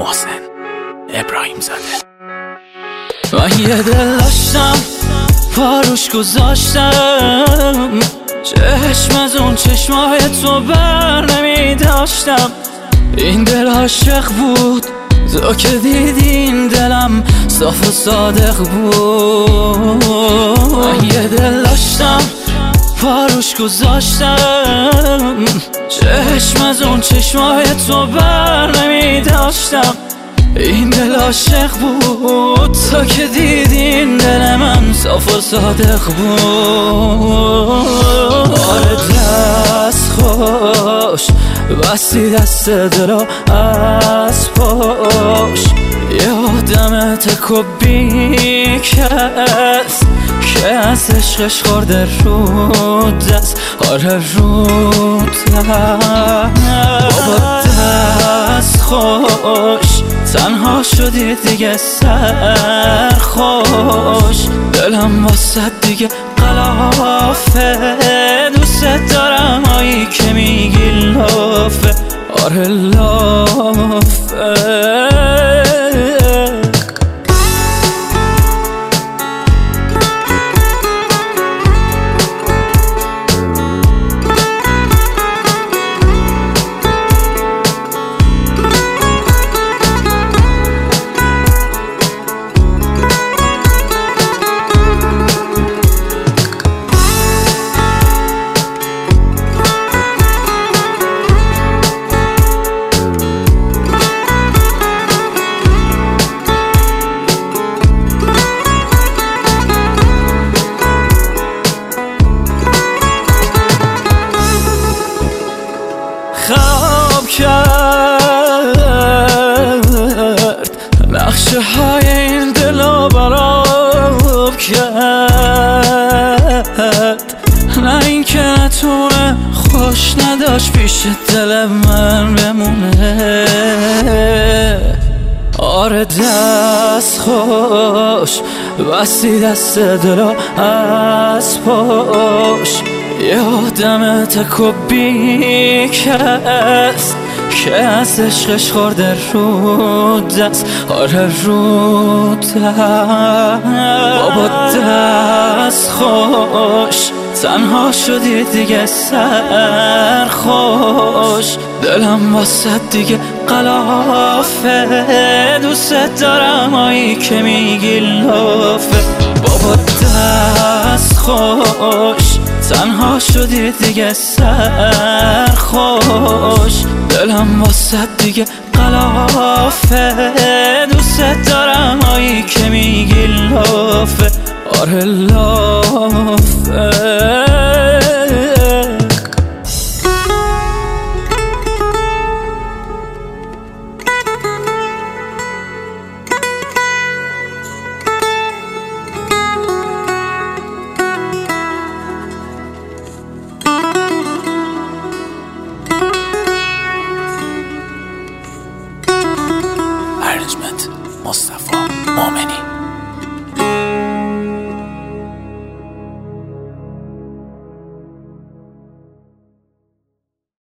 محسن ابراهیم زاده. من یه دل داشتم پاروش گذاشتم، چشم از اون چشمای تو بر نمی داشتم. این دل عاشق بود، تو که دیدین دلم صاف و صادق بود. من یه دل داشتم پاروش گذاشتم، چشم از اون چشمای تو بر نمی داشتم. این دل عاشق بود، تا که دیدین دل من صاف و صادق بود. آره دست خوش بستی دست دلو از پاش، یه آدم تکو بیکس که از عشقش خورده رو دست. آره رو دست بابا دست خوش، تنها شدی دیگه سرخوش. دلم واسه دیگه قلافه، دوست دارم هایی که میگی لافه. آره لافه. خواب کرد نقشه های این دلو براب کرد، نه این که نتونه خوش نداشت پیش دل من بمونه. آره دست خوش بستی دست دلو از پاش، یه آدم تکو بیکس که از عشقش خورده رو دست. آره رو دست بابا دست خوش، تنها شدی دیگه سرخوش. دلم واسه دیگه قلافه، دوست دارم هایی که میگی لافه. بابا دست خوش، تنها شدی دیگه سرخوش. دلم واسه دیگه قلافه، دوست دارم هایی که میگی لافه. آره لافه. Management مصطفی مومنی.